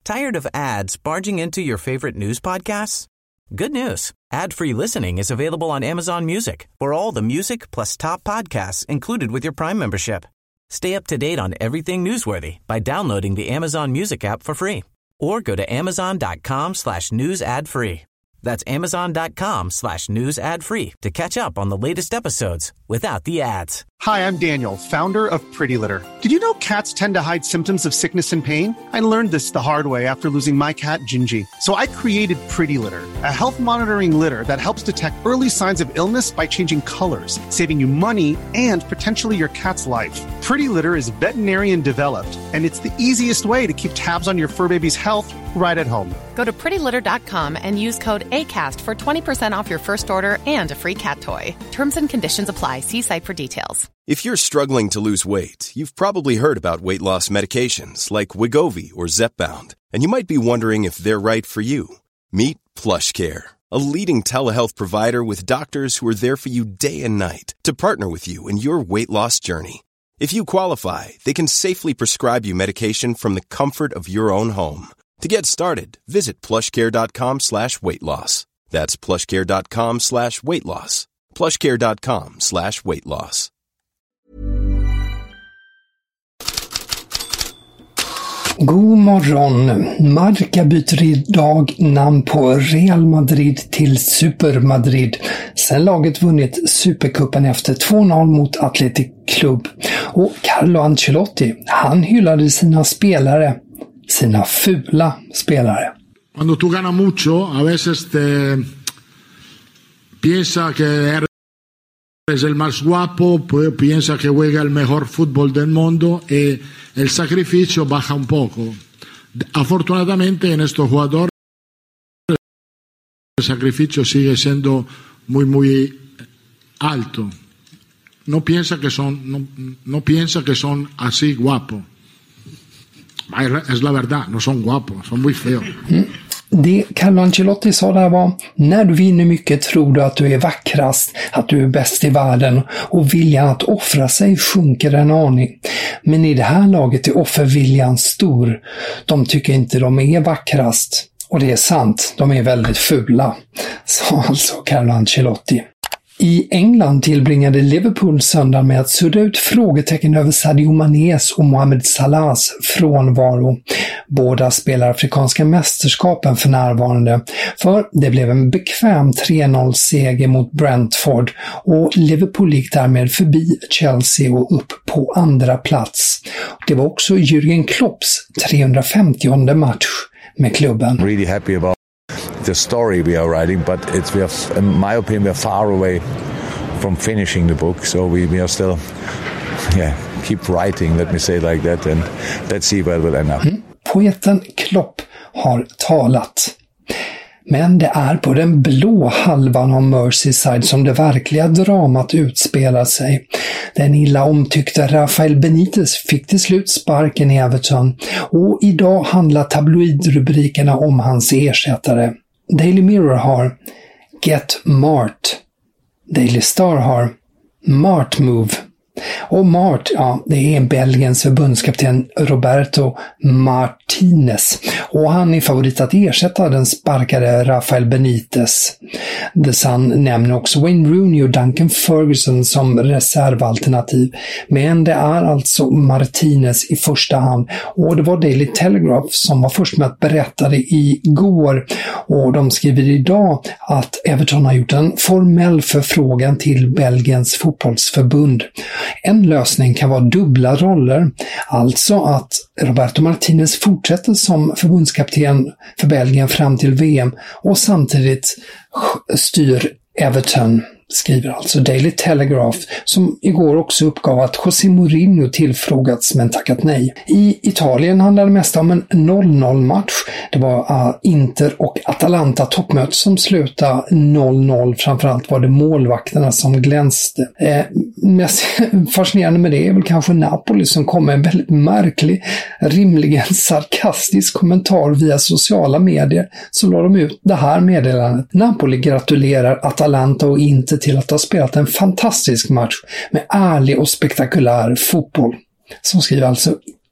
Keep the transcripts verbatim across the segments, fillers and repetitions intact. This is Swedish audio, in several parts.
Tired of ads barging into your favorite news podcasts? Good news. Ad-free listening is available on Amazon Music for all the music plus top podcasts included with your Prime membership. Stay up to date on everything newsworthy by downloading the Amazon Music app for free or go to amazon.com slash news ad free. That's amazon.com slash news ad free to catch up on the latest episodes without the ads. Hi, I'm Daniel, founder of Pretty Litter. Did you know cats tend to hide symptoms of sickness and pain? I learned this the hard way after losing my cat, Gingy. So I created Pretty Litter, a health monitoring litter that helps detect early signs of illness by changing colors, saving you money and potentially your cat's life. Pretty Litter is veterinarian developed, and it's the easiest way to keep tabs on your fur baby's health right at home. Go to pretty litter dot com and use code ACAST for twenty percent off your first order and a free cat toy. Terms and conditions apply. See site for details. If you're struggling to lose weight, you've probably heard about weight loss medications like Wegovy or Zepbound, and you might be wondering if they're right for you. Meet PlushCare, a leading telehealth provider with doctors who are there for you day and night to partner with you in your weight loss journey. If you qualify, they can safely prescribe you medication from the comfort of your own home. To get started, visit plushcare.com slash weight loss. That's plushcare.com slash weight loss. plushcare.com slash weight loss. God morgon. Marca byter idag namn på Real Madrid till Super Madrid sen laget vunnit Supercupen efter två noll mot Athletic Club. Och Carlo Ancelotti, han hyllade sina spelare, sina fula spelare. Cuando tú ganas mucho, a veces te piensa que eres el más guapo, pues piensa que juega el mejor fútbol del mundo y el sacrificio baja un poco. Afortunadamente en estos jugadores el sacrificio sigue siendo muy muy alto. No piensa que son no, no piensa que son así guapos. Es la verdad, no son guapos, son muy feos. Mm. Det Carlo Ancelotti sa där var: när du vinner mycket tror du att du är vackrast, att du är bäst i världen, och viljan att offra sig sjunker en aning. Men i det här laget är offerviljan stor. De tycker inte de är vackrast. Och det är sant, de är väldigt fula, sa alltså Carlo Ancelotti. I England tillbringade Liverpool söndag med att sudda ut frågetecken över Sadio Manés och Mohamed Salahs frånvaro. Båda spelar afrikanska mästerskapen för närvarande, för det blev en bekväm tre noll-seger mot Brentford och Liverpool gick därmed förbi Chelsea och upp på andra plats. Det var också Jürgen Klopps trehundrafemtionde match med klubben. Really happy about the story we are writing, but it's we are, in my opinion, we are far away from finishing the book, so we, we are still yeah keep writing, let me say like that, and let's see where it will end up. Mm. Poeten Klopp har talat. Men det är på den blå halvan av Merseyside som det verkliga dramat utspelar sig. Den illa omtyckta Rafael Benitez fick till slut sparken i Everton, och idag handlar tabloidrubrikerna om hans ersättare. Daily Mirror har Get Mart. Daily Star har Mart Move. Och Mart, ja, det är Belgiens förbundskapten Roberto Martinez. Och han är favorit att ersätta den sparkade Rafael Benitez. The Sun nämner också Wayne Rooney och Duncan Ferguson som reservalternativ. Men det är alltså Martinez i första hand. Och det var Daily Telegraph som var först med att berätta det igår. Och de skriver idag att Everton har gjort en formell förfrågan till Belgiens fotbollsförbund. En lösning kan vara dubbla roller, alltså att Roberto Martinez fortsätter som förbundskapten för Belgien fram till V M och samtidigt styr Everton, skriver alltså Daily Telegraph, som igår också uppgav att José Mourinho tillfrågats men tackat nej. I Italien handlade det mest om en noll noll-match. Det var uh, Inter och Atalanta toppmöte som slutade noll noll. Framförallt var det målvakterna som glänste. Eh, mest fascinerande med det är väl kanske Napoli som kom med en väldigt märklig, rimligen sarkastisk kommentar via sociala medier. Så la de ut det här meddelandet. Napoli gratulerar Atalanta och Inter till att ha spelat en fantastisk match med ärlig och spektakulär fotboll. Som skriver alltså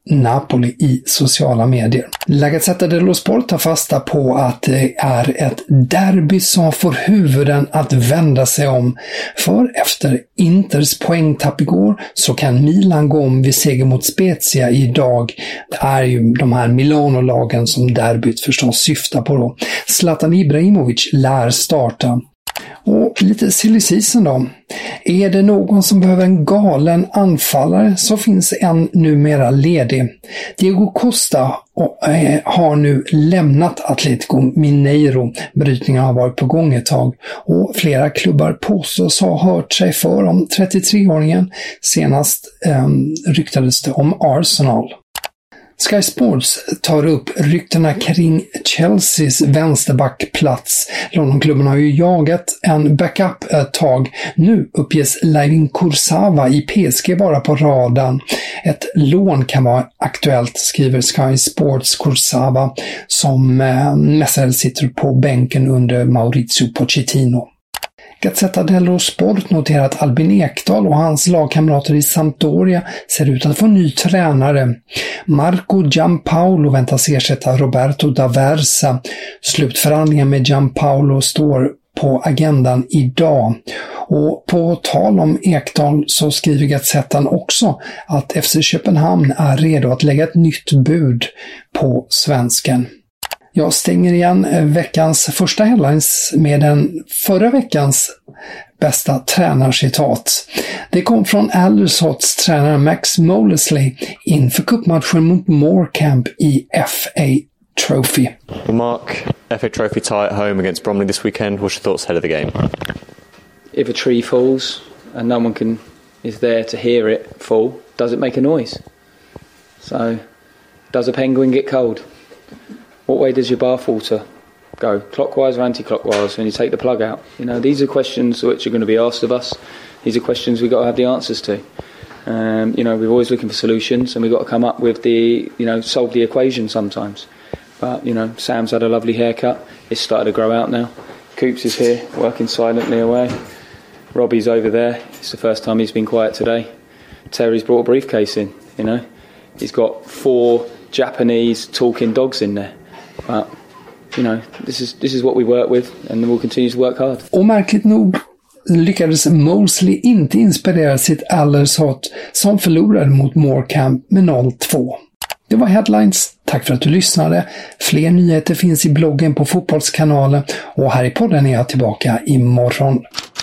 Napoli i sociala medier. La Gazzetta dello Sport tar fasta på att det är ett derby som får huvuden att vända sig om. För efter Inters poängtapp igår så kan Milan gå om vid seger mot Spezia idag. Det är ju de här Milano-lagen som derbyt förstås syftar på då. Zlatan Ibrahimovic lär starta. Och lite silly season då. Är det någon som behöver en galen anfallare så finns en numera ledig. Diego Costa har nu lämnat Atletico Mineiro. Brytningen har varit på gång ett tag och flera klubbar påstås ha hört sig för om trettiotre-åringen. Senast eh, ryktades det om Arsenal. Sky Sports tar upp ryktena kring Chelseas vänsterbackplats. Londonklubben har ju jagat en backup ett tag. Nu uppges Layvin Kurzawa i P S G bara på radarn. Ett lån kan vara aktuellt, skriver Sky Sports. Kurzawa som eh, mestadels sitter på bänken under Maurizio Pochettino. Gazzetta dello Sport noterar att Albin Ekdal och hans lagkamrater i Sampdoria ser ut att få ny tränare. Marco Giampaolo väntas ersätta Roberto D'Aversa. Slutförhandlingen med Giampaolo står på agendan idag. Och på tal om Ekdal så skriver Gazettan också att F C Köpenhamn är redo att lägga ett nytt bud på svensken. Jag stänger igen veckans första headlines med den förra veckans bästa tränarcitat. Det kom från Aldershots tränare Max Molesley inför cupmatchen mot Morecambe i F A Trophy. Well, Mark, F A Trophy tie at home against Bromley this weekend. What's your thoughts ahead of the game? If a tree falls and no one can is there to hear it fall, does it make a noise? So, does a penguin get cold? What way does your bathwater go? Clockwise or anti-clockwise when you take the plug out? You know, these are questions which are going to be asked of us. These are questions we've got to have the answers to. Um, you know, we're always looking for solutions and we've got to come up with the, you know, solve the equation sometimes. But, you know, Sam's had a lovely haircut. It's started to grow out now. Coops is here, working silently away. Robbie's over there. It's the first time he's been quiet today. Terry's brought a briefcase in, you know. He's got four Japanese talking dogs in there. But, you know, this is, this is what we work with and we'll continue to work hard. Och märkligt nog lyckades Molesley inte inspirera sitt Aldershot som förlorade mot Morecambe med noll två. Det var headlines. Tack för att du lyssnade. Fler nyheter finns i bloggen på Fotbollskanalen och här i podden är jag tillbaka imorgon.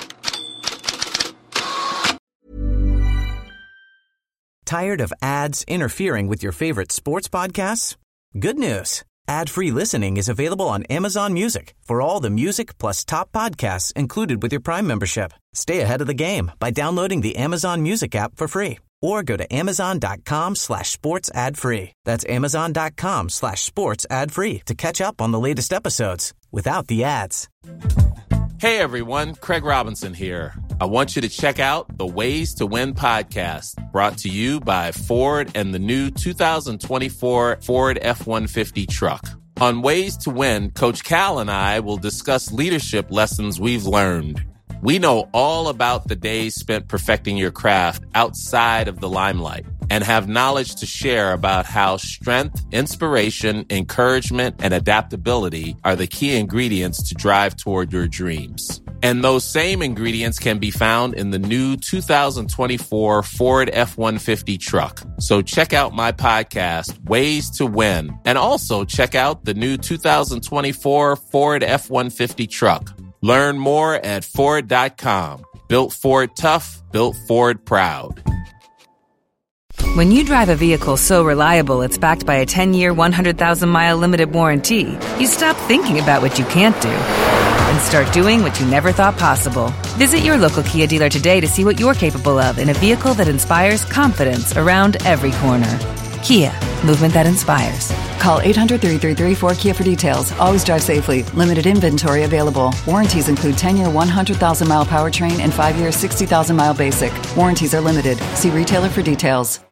Tired of ads interfering with your favorite sports podcasts? Good news. Ad-free listening is available on Amazon Music for all the music plus top podcasts included with your Prime membership. Stay ahead of the game by downloading the Amazon Music app for free or go to amazon.com slash sports ad free. That's amazon.com slash sports ad free to catch up on the latest episodes without the ads. Hey everyone, Craig Robinson here. I want you to check out the Ways to Win podcast, brought to you by Ford and the new two thousand twenty-four Ford F one fifty truck. On Ways to Win, Coach Cal and I will discuss leadership lessons we've learned. We know all about the days spent perfecting your craft outside of the limelight and have knowledge to share about how strength, inspiration, encouragement, and adaptability are the key ingredients to drive toward your dreams. And those same ingredients can be found in the new two thousand twenty-four Ford F one fifty truck. So check out my podcast, Ways to Win, and also check out the new two thousand twenty-four Ford F one fifty truck. Learn more at Ford dot com. Built Ford tough, built Ford proud. When you drive a vehicle so reliable it's backed by a ten-year, one hundred thousand mile limited warranty, you stop thinking about what you can't do and start doing what you never thought possible. Visit your local Kia dealer today to see what you're capable of in a vehicle that inspires confidence around every corner. Kia, movement that inspires. Call eight hundred, three three three, four Kia for details. Always drive safely. Limited inventory available. Warranties include ten-year, one hundred thousand mile powertrain and five-year, sixty thousand mile basic. Warranties are limited. See retailer for details.